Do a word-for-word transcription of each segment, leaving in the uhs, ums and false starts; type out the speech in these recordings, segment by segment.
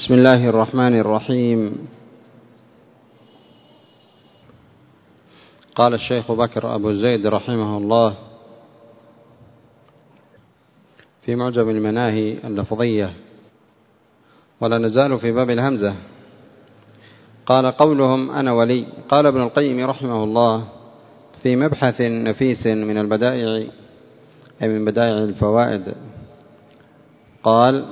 بسم الله الرحمن الرحيم. قال الشيخ بكر أبو زيد رحمه الله في معجم المناهي اللفظية، ولا نزال في باب الهمزة. قال: قولهم أنا ولي. قال ابن القيم رحمه الله في مبحث نفيس من البدائع أي من بدائع الفوائد، قال: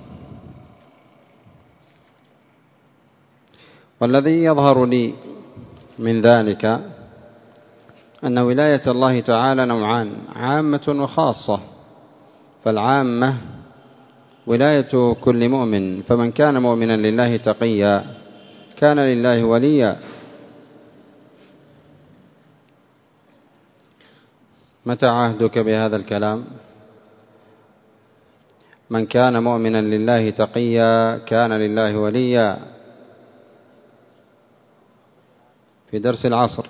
والذي يظهر لي من ذلك أن ولاية الله تعالى نوعان: عامة وخاصة. فالعامة ولاية كل مؤمن، فمن كان مؤمنا لله تقيا كان لله وليا. متى عهدك بهذا الكلام؟ من كان مؤمنا لله تقيا كان لله وليا، في درس العصر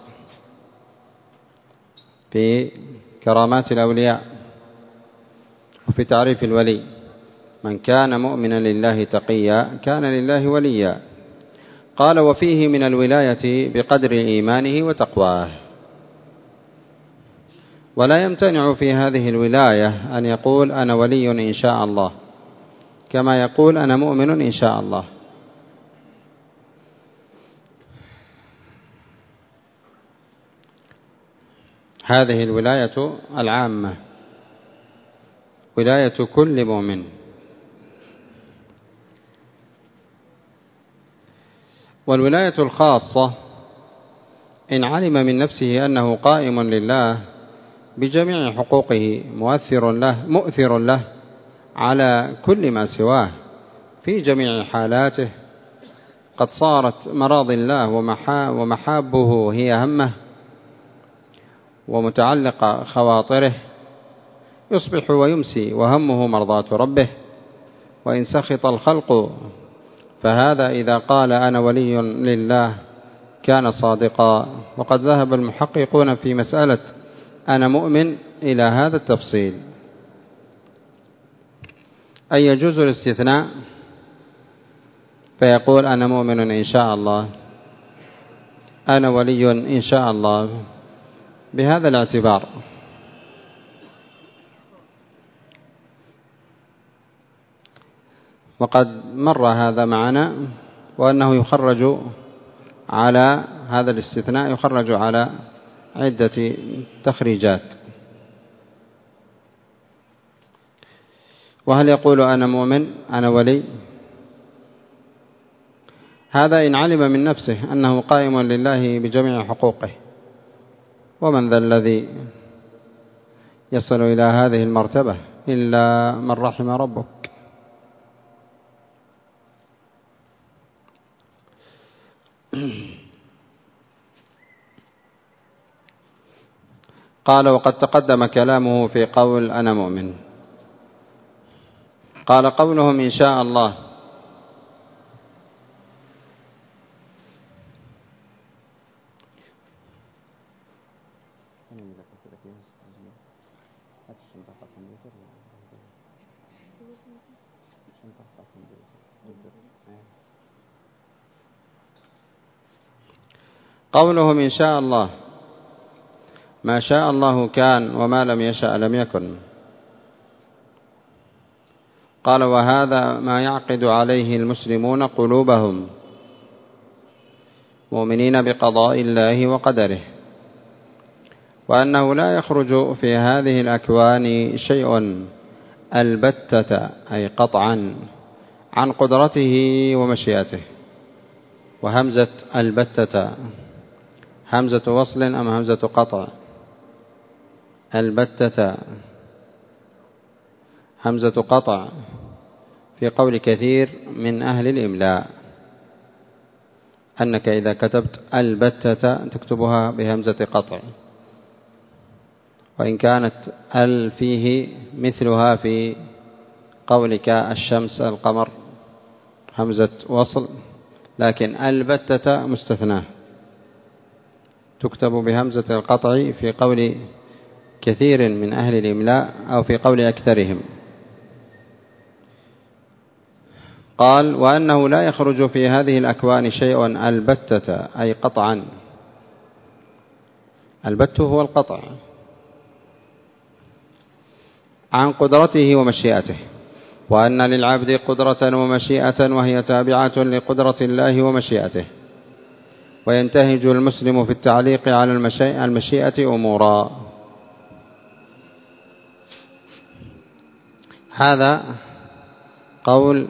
في كرامات الأولياء وفي تعريف الولي: من كان مؤمنا لله تقيا كان لله وليا. قال: وفيه من الولاية بقدر إيمانه وتقواه. ولا يمتنع في هذه الولاية أن يقول أنا ولي إن شاء الله، كما يقول أنا مؤمن إن شاء الله. هذه الولاية العامة ولاية كل مؤمن. والولاية الخاصة إن علم من نفسه أنه قائم لله بجميع حقوقه مؤثر له مؤثر له على كل ما سواه في جميع حالاته، قد صارت مراضي الله ومحابه هي همه ومتعلق خواطره، يصبح ويمسي وهمه مرضاة ربه، وإن سخط الخلق فهذا إذا قال أنا ولي لله كان صادقا. وقد ذهب المحققون في مسألة أنا مؤمن إلى هذا التفصيل، أي يجوز الاستثناء فيقول أنا مؤمن إن شاء الله، أنا ولي إن شاء الله، بهذا الاعتبار. وقد مر هذا معنا، وأنه يخرج على هذا الاستثناء يخرج على عدة تخريجات. وهل يقول أنا مؤمن أنا ولي؟ هذا إن علم من نفسه أنه قائم لله بجميع حقوقه. ومن ذا الذي يصل إلى هذه المرتبة إلا من رحم ربك. قال: وقد تقدم كلامه في قول أنا مؤمن. قال: قولهم إن شاء الله قولهم إن شاء الله ما شاء الله كان وما لم يشأ لم يكن. قال: وهذا ما يعقد عليه المسلمون قلوبهم مؤمنين بقضاء الله وقدره، وأنه لا يخرج في هذه الأكوان شيء البتة أي قطعا عن قدرته ومشيئته. وهمزة البتة همزة وصل أم همزة قطع؟ البتة همزة قطع في قول كثير من أهل الإملاء، أنك إذا كتبت البتة تكتبها بهمزة قطع، وإن كانت ال فيه مثلها في قولك الشمس القمر همزة وصل، لكن البتة مستثناه تكتب بهمزة القطع في قول كثير من أهل الإملاء أو في قول أكثرهم. قال وأنه لا يخرج في هذه الأكوان شيء البتة أي قطعا. البت هو القطع عن قدرته ومشيئته، وأن للعبد قدرة ومشيئة وهي تابعة لقدرة الله ومشيئته. وينتهج المسلم في التعليق على المشيئة أمورا. هذا قول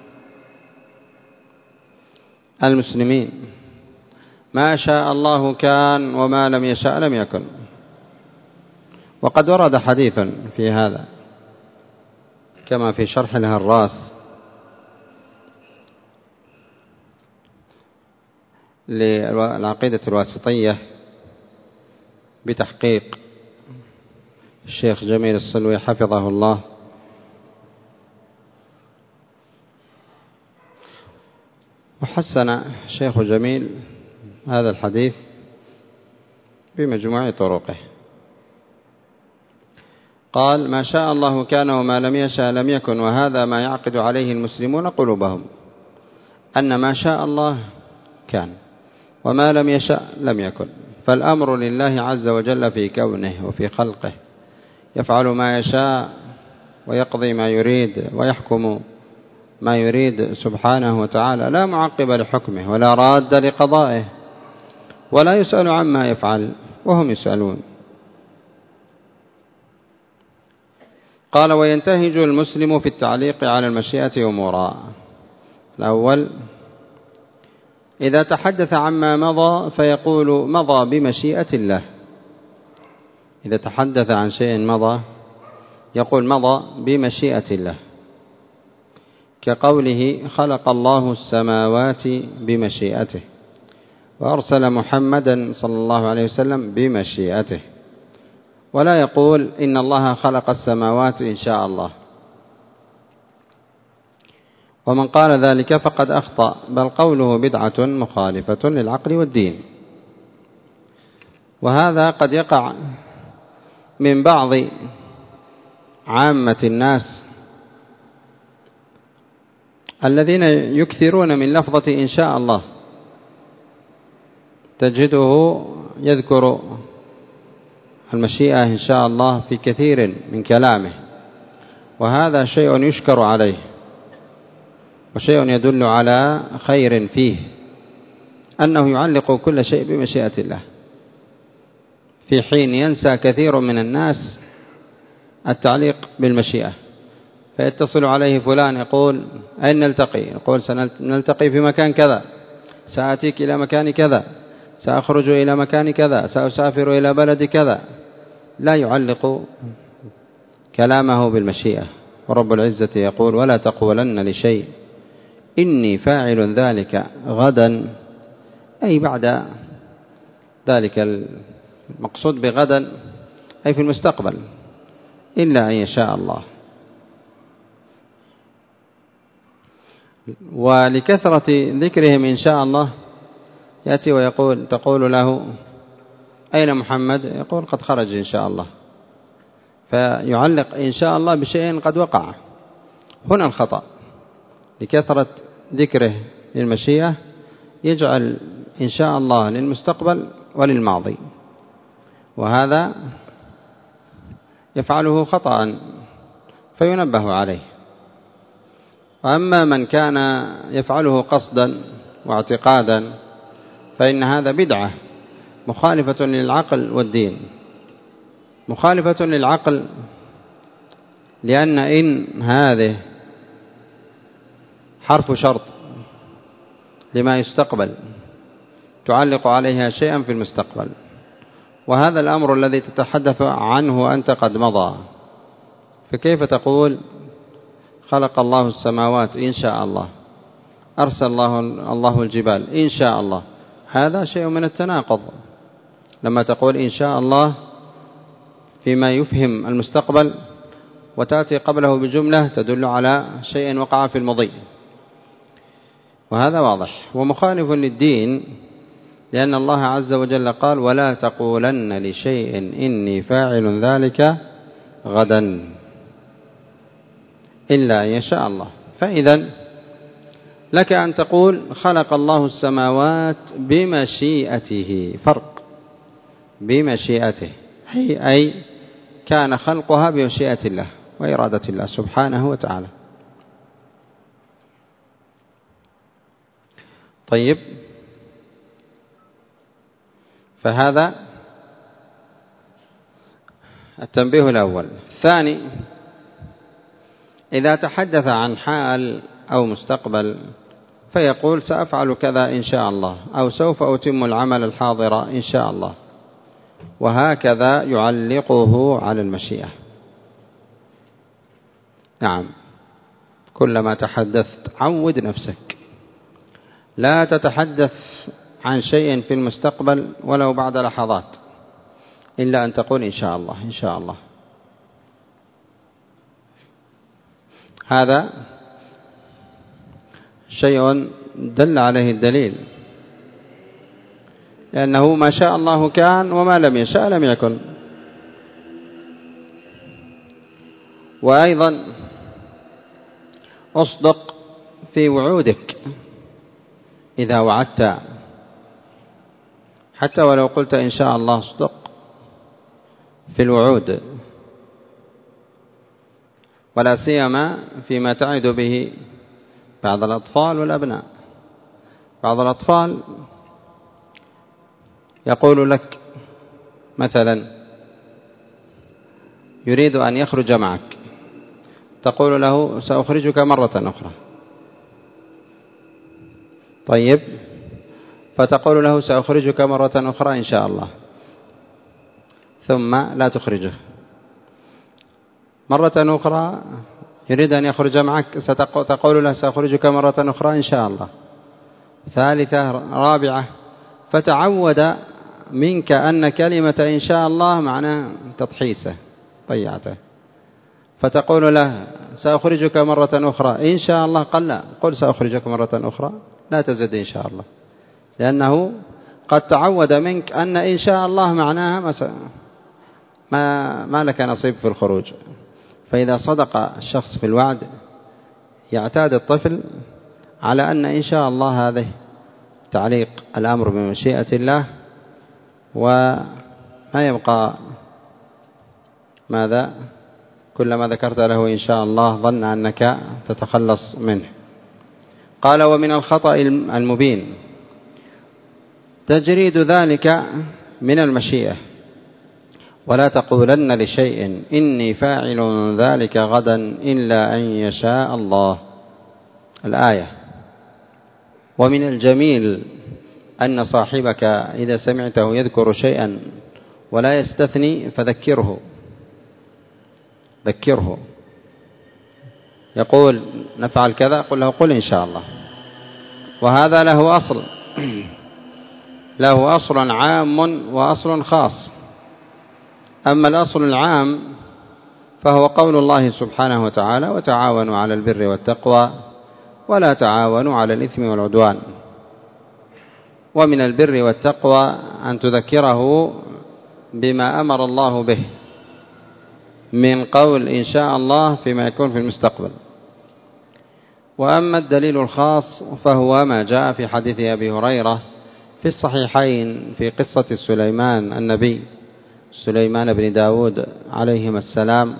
المسلمين: ما شاء الله كان وما لم يشاء لم يكن. وقد ورد حديث في هذا كما في شرح الهراس للعقيدة الواسطية بتحقيق الشيخ جميل الصلوي حفظه الله، وحسن الشيخ جميل هذا الحديث بمجموع طرقه. قال: ما شاء الله كان وما لم يشاء لم يكن. وهذا ما يعقد عليه المسلمون قلوبهم، أن ما شاء الله كان وما لم يشاء لم يكن. فالأمر لله عز وجل في كونه وفي خلقه، يفعل ما يشاء ويقضي ما يريد ويحكم ما يريد سبحانه وتعالى، لا معقب لحكمه ولا راد لقضائه، ولا يسأل عما يفعل وهم يسألون. قال: وينتهج المسلم في التعليق على المشيئة أمورا. الأول: إذا تحدث عما مضى فيقول مضى بمشيئة الله. إذا تحدث عن شيء مضى يقول مضى بمشيئة الله، كقوله: خلق الله السماوات بمشيئته، وأرسل محمدا صلى الله عليه وسلم بمشيئته. ولا يقول إن الله خلق السماوات إن شاء الله. ومن قال ذلك فقد أخطأ، بل قوله بدعة مخالفة للعقل والدين. وهذا قد يقع من بعض عامة الناس الذين يكثرون من لفظة إن شاء الله، تجده يذكر المشيئة إن شاء الله في كثير من كلامه، وهذا شيء يشكر عليه وشيء يدل على خير فيه، أنه يعلق كل شيء بمشيئة الله، في حين ينسى كثير من الناس التعليق بالمشيئة. فيتصل عليه فلان يقول: أين نلتقي؟ يقول: سنلتقي في مكان كذا، سآتيك إلى مكان كذا، سأخرج إلى مكان كذا، سأسافر إلى بلد كذا. لا يعلق كلامه بالمشيئة. ورب العزة يقول: ولا تقولن لشيء إني فاعل ذلك غدا، أي بعد ذلك. المقصود بغدا أي في المستقبل، إلا أن يشاء الله. ولكثرة ذكرهم إن شاء الله يأتي ويقول تقول له: أين محمد؟ يقول: قد خرج إن شاء الله. فيعلق إن شاء الله بشيء قد وقع. هنا الخطأ، لكثرة ذكره للمشيئة يجعل إن شاء الله للمستقبل وللماضي، وهذا يفعله خطأ فينبه عليه. وأما من كان يفعله قصدا واعتقادا فإن هذا بدعة مخالفة للعقل والدين. مخالفة للعقل لأن إن هذه حرف شرط لما يستقبل، تعلق عليها شيئا في المستقبل، وهذا الأمر الذي تتحدث عنه أنت قد مضى. فكيف تقول خلق الله السماوات إن شاء الله، أرسل الله, الله الجبال إن شاء الله؟ هذا شيء من التناقض لما تقول إن شاء الله فيما يفهم المستقبل، وتأتي قبله بجملة تدل على شيء وقع في المضي، وهذا واضح ومخالف للدين، لأن الله عز وجل قال: ولا تقولن لشيء إني فاعل ذلك غدا إلا أن يشاء الله. فإذا لك أن تقول خلق الله السماوات بمشيئته، فرق، بمشيئته أي كان خلقها بمشيئة الله وإرادة الله سبحانه وتعالى. طيب، فهذا التنبيه الأول. الثاني، إذا تحدث عن حال أو مستقبل فيقول سأفعل كذا إن شاء الله، أو سوف أتم العمل الحاضر إن شاء الله، وهكذا يعلقه على المشيئة. نعم، كلما تحدثت عود نفسك لا تتحدث عن شيء في المستقبل ولو بعد لحظات إلا أن تقول إن شاء الله إن شاء الله. هذا شيء دل عليه الدليل، لأنه ما شاء الله كان وما لم يشاء لم يكن. وأيضا أصدق في وعودك إذا وعدت، حتى ولو قلت إن شاء الله اصدق في الوعود، ولا سيما فيما تعد به بعض الأطفال والأبناء. بعض الأطفال يقول لك مثلا يريد أن يخرج معك، تقول له سأخرجك مرة أخرى. طيب، فتقول له سأخرجك مرة أخرى إن شاء الله، ثم لا تخرجه. مرة أخرى يريد أن يخرج معك، ستقول له سأخرجك مرة أخرى إن شاء الله. ثالثة، رابعة، فتعود منك أن كلمة إن شاء الله معناه تضحيسه ضيعته، فتقول له سأخرجك مرة أخرى إن شاء الله، قال لا، قل سأخرجك مرة أخرى، لا تزد إن شاء الله، لأنه قد تعود منك أن إن شاء الله معناها ما, ما لك نصيب في الخروج. فإذا صدق الشخص في الوعد يعتاد الطفل على أن إن شاء الله هذه تعليق الأمر بمشيئة الله، وما يبقى ماذا كلما ذكرت له إن شاء الله ظن أنك تتخلص منه. قال ومن الخطأ المبين تجريد ذلك من المشيئة، ولا تقولن لشيء إني فاعل ذلك غدا إلا أن يشاء الله، الآية. ومن الجميل أن صاحبك إذا سمعته يذكر شيئا ولا يستثني فذكره، ذكره، يقول نفعل كذا، قل له قل إن شاء الله. وهذا له أصل له أصل عام وأصل خاص. أما الأصل العام فهو قول الله سبحانه وتعالى وتعاونوا على البر والتقوى ولا تعاونوا على الإثم والعدوان. ومن البر والتقوى أن تذكره بما أمر الله به من قول إن شاء الله فيما يكون في المستقبل. وأما الدليل الخاص فهو ما جاء في حديث أبي هريرة في الصحيحين في قصة سليمان النبي سليمان بن داود عليهما السلام،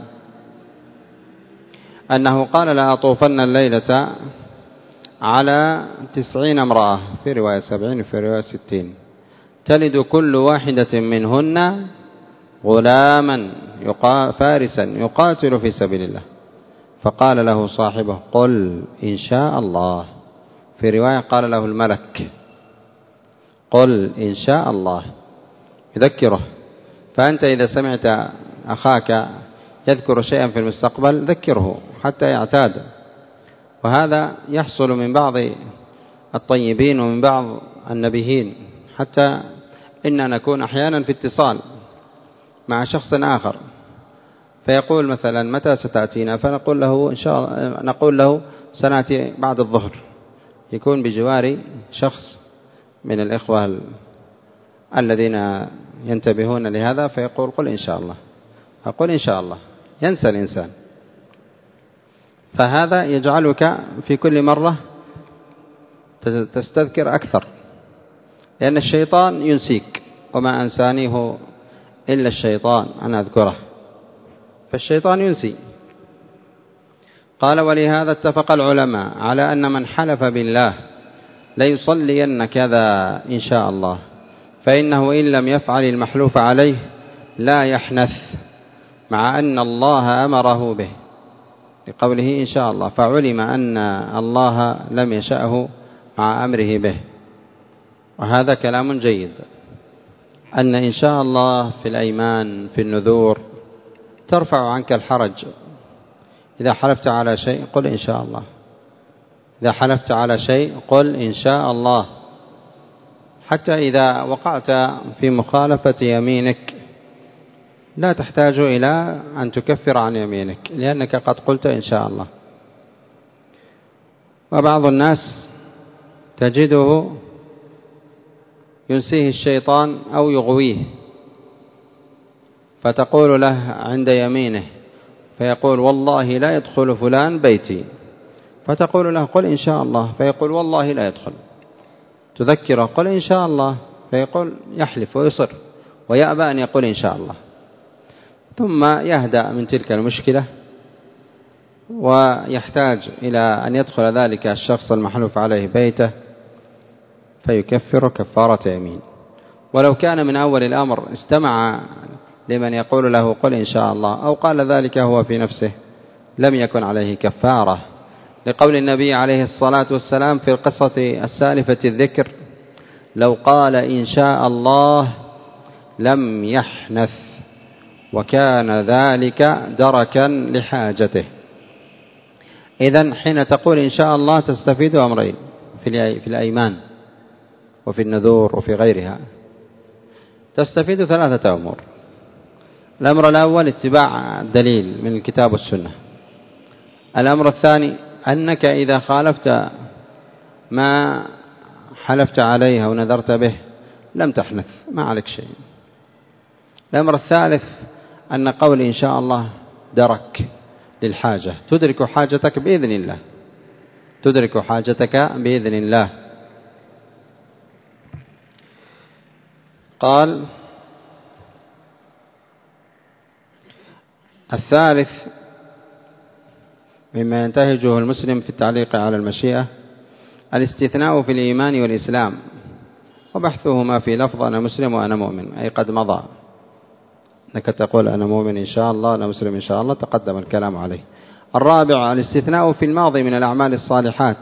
أنه قال لا أطوفن الليلة على تسعين امرأة، في رواية سبعين في رواية ستين، تلد كل واحدة منهن غلاما فارسا يقاتل في سبيل الله. فقال له صاحبه قل إن شاء الله، في رواية قال له الملك قل إن شاء الله، يذكره. فأنت إذا سمعت أخاك يذكر شيئا في المستقبل ذكره حتى يعتاد. وهذا يحصل من بعض الطيبين ومن بعض النبيين، حتى إن نكون أحيانا في اتصال مع شخص آخر فيقول مثلا متى ستأتينا، فنقول له إن شاء الله نقول له سنأتي بعد الظهر، يكون بجواري شخص من الإخوة الذين ينتبهون لهذا، فيقول قل إن شاء الله، أقول إن شاء الله، ينسى الإنسان. فهذا يجعلك في كل مرة تستذكر أكثر، لأن الشيطان ينسيك، وما أنسانيه إلا الشيطان أن أذكره، فالشيطان ينسي. قال: ولهذا اتفق العلماء على أن من حلف بالله ليصلين كذا إن شاء الله، فإنه إن لم يفعل المحلوف عليه لا يحنث، مع أن الله أمره به لقوله إن شاء الله، فعلم أن الله لم يشأه مع أمره به. وهذا كلام جيد، أن إن شاء الله في الأيمان في النذور ترفع عنك الحرج. إذا حلفت على شيء قل إن شاء الله، إذا حلفت على شيء قل إن شاء الله، حتى إذا وقعت في مخالفة يمينك لا تحتاج إلى أن تكفر عن يمينك، لأنك قد قلت إن شاء الله. وبعض الناس تجده ينسيه الشيطان أو يغويه، فتقول له عند يمينه فيقول: والله لا يدخل فلان بيتي، فتقول له: قل إن شاء الله، فيقول: والله لا يدخل. تذكره: قل إن شاء الله، فيقول يحلف ويصر ويأبى أن يقول إن شاء الله، ثم يهدأ من تلك المشكلة، ويحتاج إلى أن يدخل ذلك الشخص المحلوف عليه بيته فيكفر كفارة يمين. ولو كان من أول الأمر استمع لمن يقول له قل إن شاء الله أو قال ذلك هو في نفسه لم يكن عليه كفارة، لقول النبي عليه الصلاة والسلام في القصة السالفة الذكر: لو قال إن شاء الله لم يحنث، وكان ذلك دركا لحاجته. إذن حين تقول إن شاء الله تستفيد أمرين في الأيمان وفي النذور وفي غيرها، تستفيد ثلاثة أمور. الأمر الأول اتباع الدليل من الكتاب والسنة. الأمر الثاني أنك إذا خالفت ما حلفت عليه أو نذرت به لم تحنث، ما عليك شيء. الأمر الثالث أن قول إن شاء الله درك للحاجة، تدرك حاجتك بإذن الله، تدرك حاجتك بإذن الله. قال: الثالث مما ينتهجه المسلم في التعليق على المشيئة الاستثناء في الإيمان والإسلام، وبحثهما في لفظ أنا مسلم وأنا مؤمن، أي قد مضى أنك تقول أنا مؤمن إن شاء الله، أنا مسلم إن شاء الله، تقدم الكلام عليه. الرابع الاستثناء في الماضي من الأعمال الصالحات،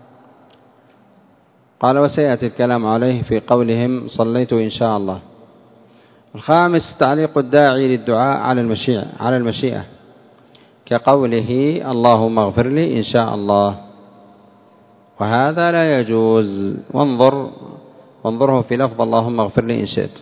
قال وسيأتي الكلام عليه في قولهم صليت إن شاء الله. الخامس تعليق الداعي للدعاء على المشيئة على المشيئة كقوله اللهم اغفر لي إن شاء الله، وهذا لا يجوز. وانظر وانظره في لفظ اللهم اغفر لي إن شئت،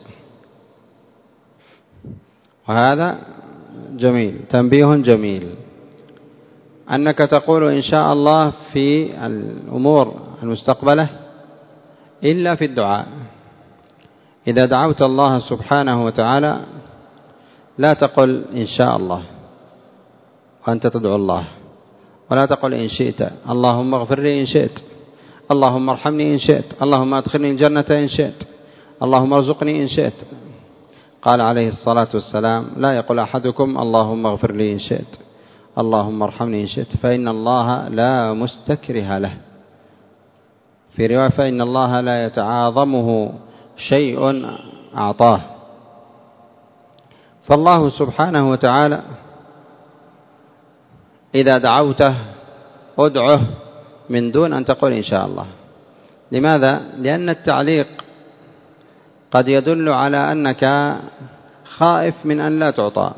وهذا جميل، تنبيه جميل، أنك تقول إن شاء الله في الأمور المستقبلة إلا في الدعاء. إذا دعوت الله سبحانه وتعالى لا تقل إن شاء الله وأنت تدعو الله، ولا تقل إن شئت اللهم اغفر لي إن شئت، اللهم ارحمني إن شئت، اللهم ادخلني الجنة إن شئت، اللهم ارزقني إن شئت. قال عليه الصلاة والسلام لا يقول أحدكم اللهم اغفر لي إن شئت، اللهم ارحمني إن شئت، فإن الله لا مستكره له. في رواية فإن الله لا يتعاظمه شيء أعطاه. فالله سبحانه وتعالى إذا دعوته ادعه من دون أن تقول إن شاء الله. لماذا؟ لأن التعليق قد يدل على أنك خائف من أن لا تعطى،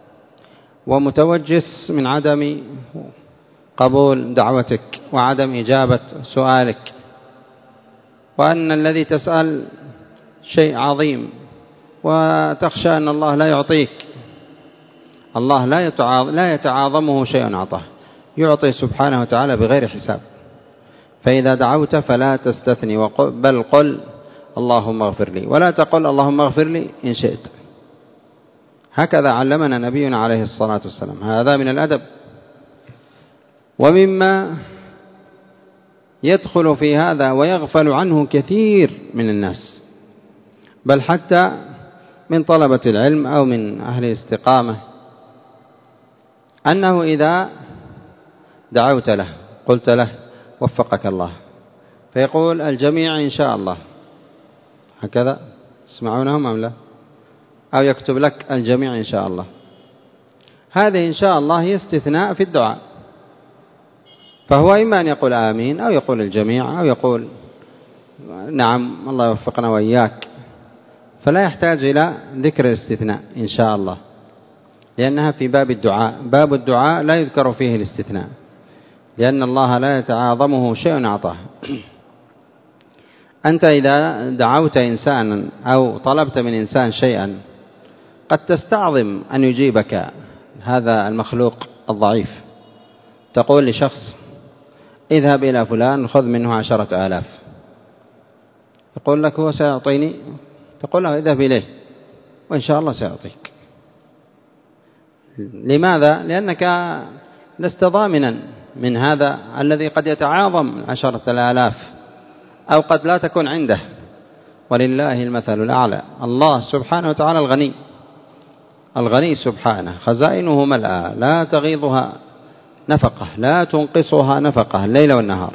ومتوجس من عدم قبول دعوتك وعدم إجابة سؤالك، وأن الذي تسأل شيء عظيم وتخشى أن الله لا يعطيك. الله لا يتعاظمه شيء أعطاه، يعطي سبحانه وتعالى بغير حساب. فإذا دعوت فلا تستثني، بل قل اللهم اغفر لي، ولا تقل اللهم اغفر لي إن شئت. هكذا علمنا نبينا عليه الصلاة والسلام، هذا من الأدب. ومما يدخل في هذا ويغفل عنه كثير من الناس، بل حتى من طلبة العلم أو من أهل الاستقامة، أنه إذا دعوت له قلت له وفقك الله، فيقول الجميع إن شاء الله، هكذا تسمعونهم أم لا؟ أو يكتب لك الجميع إن شاء الله. هذه إن شاء الله هي استثناء في الدعاء، فهو إما أن يقول آمين أو يقول الجميع أو يقول نعم الله يوفقنا وإياك، فلا يحتاج إلى ذكر الاستثناء إن شاء الله، لأنها في باب الدعاء. باب الدعاء لا يذكر فيه الاستثناء، لأن الله لا يتعاظمه شيء أعطاه. أنت إذا دعوت إنسانا أو طلبت من إنسان شيئا قد تستعظم أن يجيبك هذا المخلوق الضعيف، تقول لشخص اذهب إلى فلان خذ منه عشرة آلاف، يقول لك هو سيعطيني، تقول له اذهب إليه وإن شاء الله سيعطيك. لماذا؟ لأنك لست ضامنا من هذا الذي قد يتعاظم عشرة الآلاف أو قد لا تكون عنده، ولله المثل الأعلى. الله سبحانه وتعالى الغني، الغني سبحانه خزائنه ملأى لا تغيضها نفقة، لا تنقصها نفقة الليل والنهار،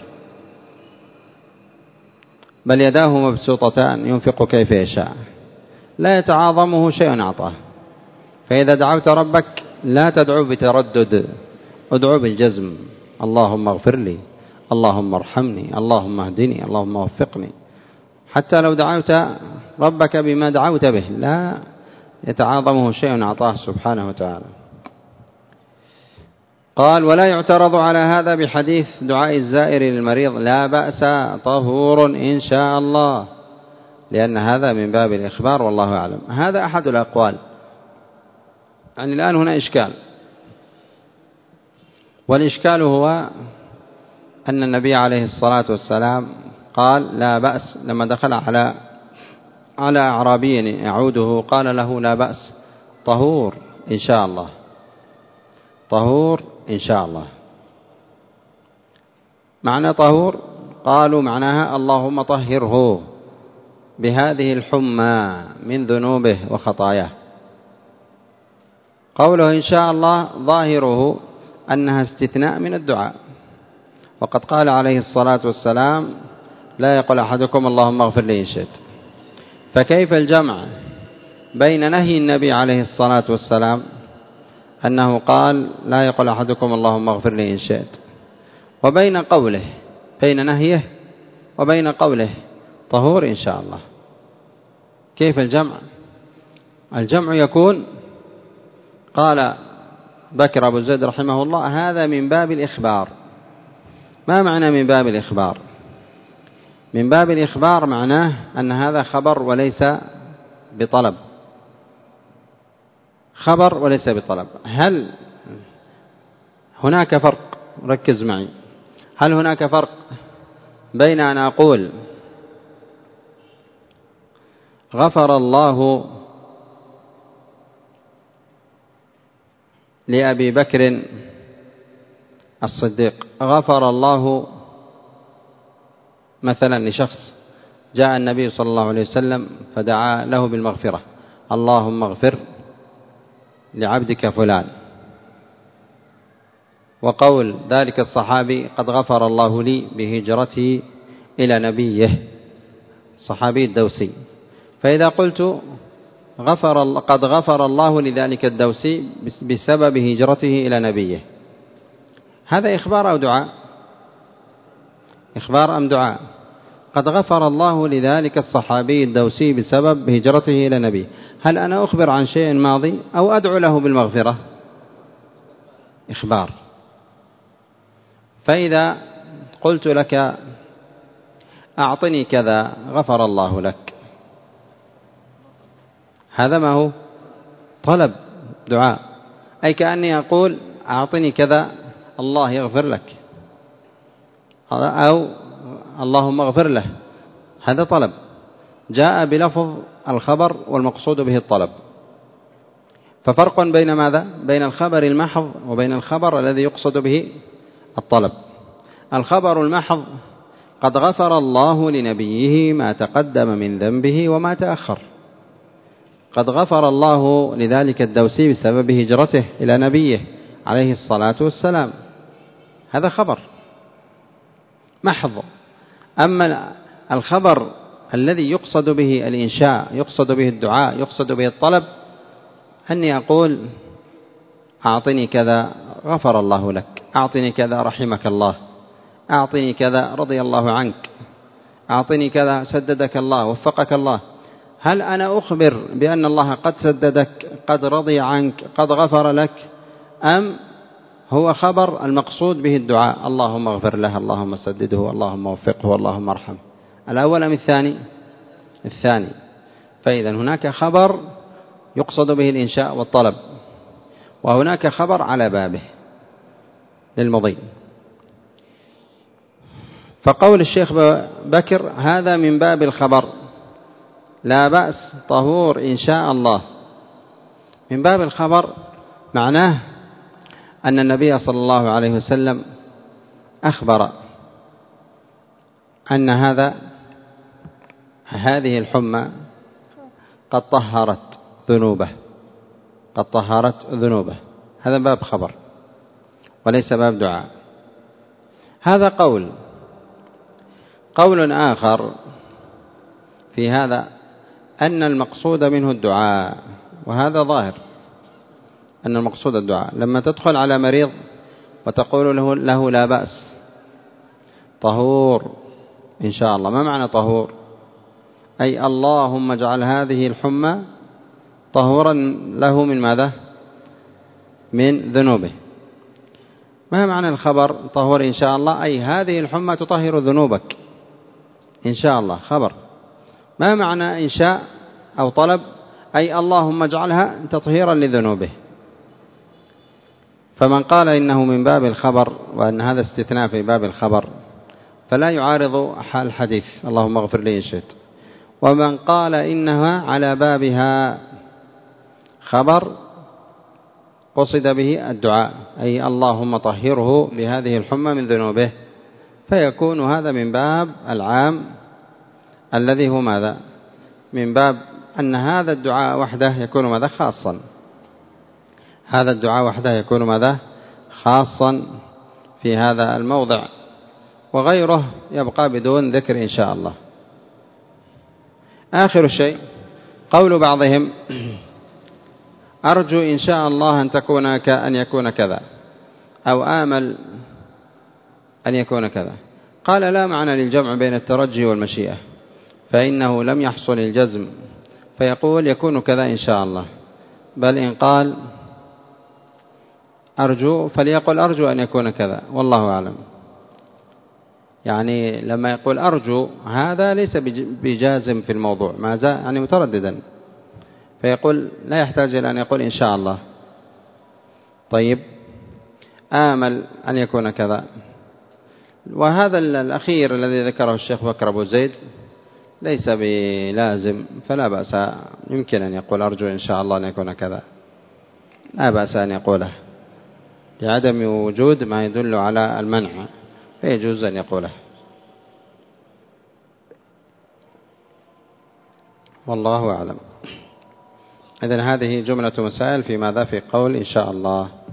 بل يداه مبسوطتان ينفق كيف يشاء، لا يتعاظمه شيء أعطاه. فإذا دعوت ربك لا تدعو بتردد، ادعو بالجزم، اللهم اغفر لي، اللهم ارحمني، اللهم اهدني، اللهم وفقني. حتى لو دعوت ربك بما دعوت به لا يتعاظمه شيء أعطاه سبحانه وتعالى. قال ولا يعترض على هذا بحديث دعاء الزائر للمريض لا بأس طهور إن شاء الله، لأن هذا من باب الإخبار والله أعلم. هذا أحد الأقوال. يعني الآن هنا إشكال، والإشكال هو أن النبي عليه الصلاة والسلام قال لا بأس لما دخل على على أعرابي يعوده، قال له لا بأس طهور إن شاء الله، طهور إن شاء الله. معنى طهور قالوا معناها اللهم طهره بهذه الحمى من ذنوبه وخطاياه. قوله إن شاء الله ظاهره أنها استثناء من الدعاء، وقد قال عليه الصلاة والسلام لا يقول أحدكم اللهم اغفر لي إن شئت. فكيف الجمع بين نهي النبي عليه الصلاة والسلام أنه قال لا يقول أحدكم اللهم اغفر لي إن شئت، وبين قوله بين نهيه وبين قوله طهور إن شاء الله؟ كيف الجمع؟ الجمع يكون قال بكر أبو زيد رحمه الله هذا من باب الإخبار. ما معنى من باب الإخبار؟ من باب الإخبار معناه أن هذا خبر وليس بطلب، خبر وليس بطلب. هل هناك فرق؟ ركز معي. هل هناك فرق بين أن أقول غفر الله لأبي بكر الصديق، غفر الله مثلا لشخص جاء النبي صلى الله عليه وسلم فدعا له بالمغفرة، اللهم اغفر لعبدك فلان، وقول ذلك الصحابي قد غفر الله لي بهجرته إلى نبيه، صحابي الدوسي. فإذا قلت غفر قد غفر الله لذلك الدوسي بسبب هجرته إلى نبيه، هذا إخبار أو دعاء؟ إخبار أم دعاء؟ قد غفر الله لذلك الصحابي الدوسي بسبب هجرته إلى نبيه، هل أنا أخبر عن شيء ماضي أو أدعو له بالمغفرة؟ إخبار. فإذا قلت لك أعطني كذا غفر الله لك، هذا ما هو؟ طلب، دعاء. أي كأني أقول أعطني كذا الله يغفر لك، أو اللهم اغفر له، هذا طلب جاء بلفظ الخبر والمقصود به الطلب. ففرق بين ماذا؟ بين الخبر المحض وبين الخبر الذي يقصد به الطلب. الخبر المحض قد غفر الله لنبيه ما تقدم من ذنبه وما تأخر. قد غفر الله لذلك الدوسي بسبب هجرته إلى نبيه عليه الصلاة والسلام. هذا خبر محض. أما الخبر الذي يقصد به الإنشاء، يقصد به الدعاء، يقصد به الطلب، أني أقول أعطني كذا غفر الله لك، أعطني كذا رحمك الله، أعطني كذا رضي الله عنك، أعطني كذا سددك الله وفقك الله. هل أنا أخبر بأن الله قد سددك، قد رضي عنك، قد غفر لك، أم هو خبر المقصود به الدعاء اللهم اغفر له، اللهم سدده، اللهم وفقه، اللهم ارحمه؟ الأول أم الثاني؟ الثاني. فإذا هناك خبر يقصد به الإنشاء والطلب، وهناك خبر على بابه للمضي. فقول الشيخ بكر هذا من باب الخبر، لا بأس طهور إن شاء الله. من باب الخبر معناه أن النبي صلى الله عليه وسلم أخبر أن هذا هذه الحمى قد طهرت ذنوبه، قد طهرت ذنوبه. هذا باب خبر وليس باب دعاء. هذا قول. قول آخر في هذا أن المقصود منه الدعاء، وهذا ظاهر أن المقصود الدعاء. لما تدخل على مريض وتقول له, له لا بأس طهور إن شاء الله، ما معنى طهور؟ أي اللهم اجعل هذه الحمى طهورا له من ماذا؟ من ذنوبه. ما معنى الخبر طهور إن شاء الله؟ أي هذه الحمى تطهر ذنوبك إن شاء الله، خبر. ما معنى إنشاء أو طلب؟ أي اللهم اجعلها تطهيرا لذنوبه. فمن قال إنه من باب الخبر وأن هذا استثناء في باب الخبر فلا يعارض حال الحديث اللهم اغفر لي إن شئت. ومن قال إنها على بابها خبر قصد به الدعاء، أي اللهم طهره بهذه الحمى من ذنوبه، فيكون هذا من باب العام الذي هو ماذا؟ من باب أن هذا الدعاء وحده يكون ماذا؟ خاصا. هذا الدعاء وحده يكون ماذا؟ خاصا في هذا الموضع، وغيره يبقى بدون ذكر إن شاء الله. آخر شيء قول بعضهم أرجو إن شاء الله أن تكون كأن يكون كذا، أو آمل أن يكون كذا. قال لا معنى للجمع بين الترجي والمشيئة، فإنه لم يحصل الجزم فيقول يكون كذا إن شاء الله، بل إن قال أرجو فليقل أرجو أن يكون كذا، والله أعلم. يعني لما يقول أرجو هذا ليس بجازم في الموضوع، ما زال يعني مترددا، فيقول لا يحتاج إلى أن يقول إن شاء الله. طيب آمل أن يكون كذا. وهذا الأخير الذي ذكره الشيخ بكر أبو زيد ليس بلازم، فلا بأس، يمكن أن يقول أرجو إن شاء الله أن يكون كذا، لا بأس أن يقوله لعدم وجود ما يدل على المنع، فيجوز أن يقوله. والله أعلم. إذن هذه جملة مسائل في ماذا؟ في قول إن شاء الله.